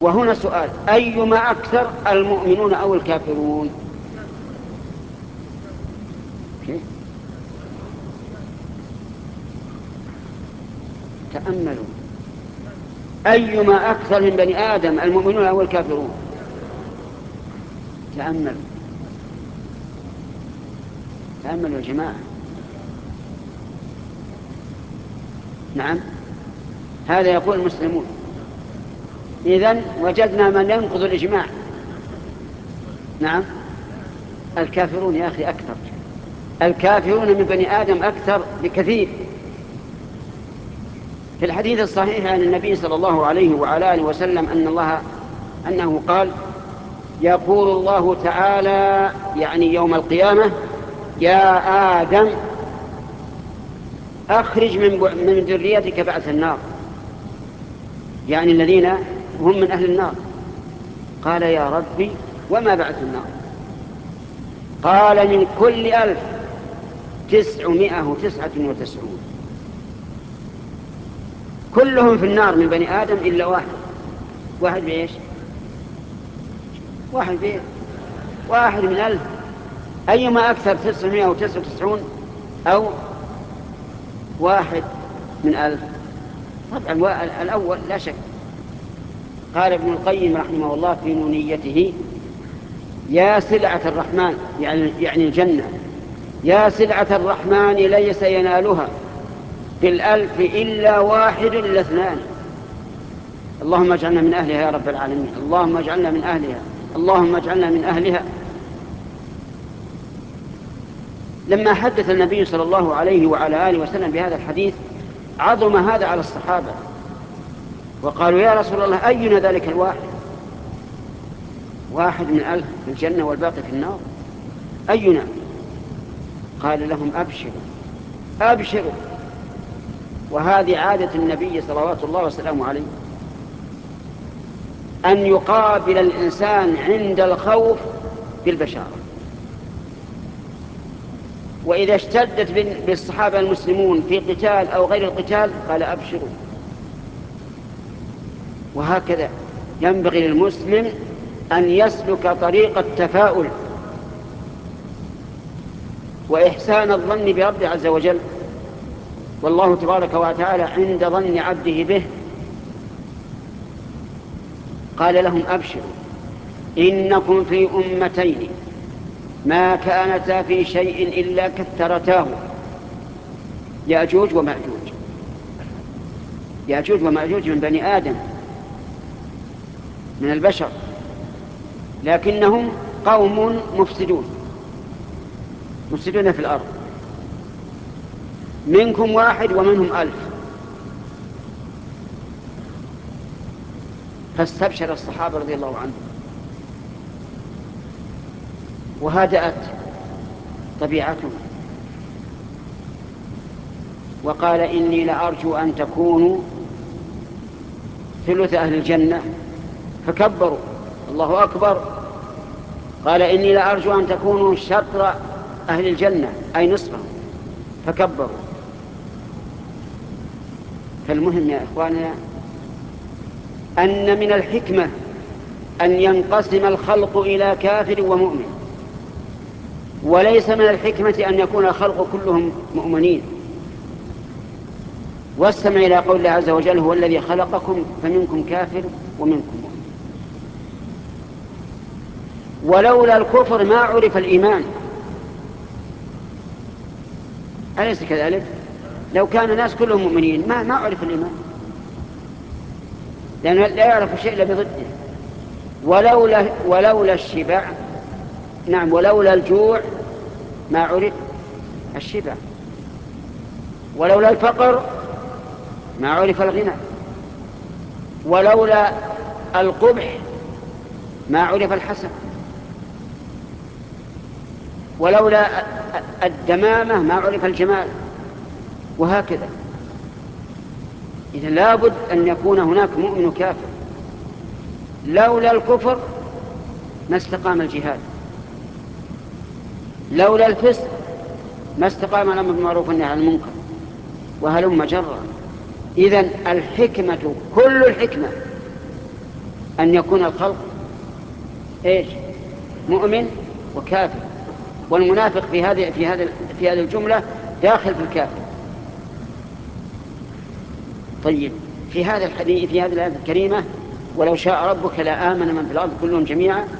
وهنا سؤال: أيما أكثر، المؤمنون أو الكافرون؟ تأملوا، أيما أكثر من بني آدم، المؤمنون أو الكافرون؟ تأملوا يا جماعة. نعم، هذا يقول المسلمون. إذن وجدنا من ينقض الإجماع. نعم، الكافرون يا أخي أكثر. الكافرون من بني آدم أكثر بكثير. في الحديث الصحيح عن النبي صلى الله عليه وعلى آله وسلم أنه قال: يقول الله تعالى، يعني يوم القيامة: يا آدم، أخرج من ذريتك بعث النار، يعني الذين هم من أهل النار. قال: يا ربي، وما بعث النار؟ قال: من كل 1999 كلهم في النار من بني آدم إلا واحد. واحد بإيش؟ واحد من 1000. أيما أكثر، 999 أو واحد من 1000؟ طبعا الأول لا شك. قال ابن القيم رحمه الله في نونيته: يا سلعة الرحمن، يعني الجنة، يا سلعة الرحمن ليس ينالها في 1000 إلا واحد إلا 2. اللهم اجعلنا من أهلها يا رب العالمين، اللهم اجعلنا من أهلها، اللهم اجعلنا من أهلها. لما حدث النبي صلى الله عليه وعلى آله وسلم بهذا الحديث، عظم هذا على الصحابة، وقالوا: يا رسول الله، أينا ذلك الواحد؟ واحد من 1000 في الجنة والباقي في النار، أينا؟ قال لهم: أبشروا. وهذه عادة النبي صلوات الله وسلامه عليه، أن يقابل الإنسان عند الخوف بالبشارة. وإذا اشتدت بالصحابة المسلمون في قتال أو غير القتال قال: أبشروا. وهكذا ينبغي للمسلم أن يسلك طريق التفاؤل وإحسان الظن برب عز وجل. والله تبارك وتعالى عند ظن عبده به. قال لهم: أبشروا، إنكم في أمتين ما كانتا في شيء إلا كثرتاه: يأجوج ومأجوج. يأجوج ومأجوج من بني آدم، من البشر، لكنهم قوم مفسدون في الأرض، منكم واحد ومنهم 1000. فاستبشر الصحابة رضي الله عنهم، وهدأت طبيعتهم، وقال: إني لأرجو أن تكونوا ثلث أهل الجنة. فكبروا: الله أكبر. قال: إني لأرجو أن تكونوا شطر أهل الجنة، أي نصفهم. فكبروا. فالمهم يا إخواننا أن من الحكمة أن ينقسم الخلق إلى كافر ومؤمن، وليس من الحكمة أن يكون الخلق كلهم مؤمنين. واستمع إلى قول الله عز وجل: هو الذي خلقكم فمنكم كافر ومنكم مؤمن. ولولا الكفر ما عرف الإيمان، أليس كذلك؟ لو كان الناس كلهم مؤمنين ما عرف الإيمان، لأنه لا يعرف شيء إلا بضده. ولولا الشبع، نعم، ولولا الجوع ما عرف الشبع، ولولا الفقر ما عرف الغنى، ولولا القبح ما عرف الحسن، ولولا الدمامة ما عرف الجمال، وهكذا. إذا لابد أن يكون هناك مؤمن وكافر. لولا الكفر ما استقام الجهاد، لولا الفسق ما استقام الأمر بالمعروف والنهي عن المنكر، وهلم جرا. إذن الحكمة، كل الحكمة أن يكون الخلق إيش؟ مؤمن وكافر، والمنافق في هذه الجملة داخل في الكافر. طيب، في هذا الحديث، في هذه الآية الكريمة: ولو شاء ربك لآمن من في الأرض كلهم جميعا،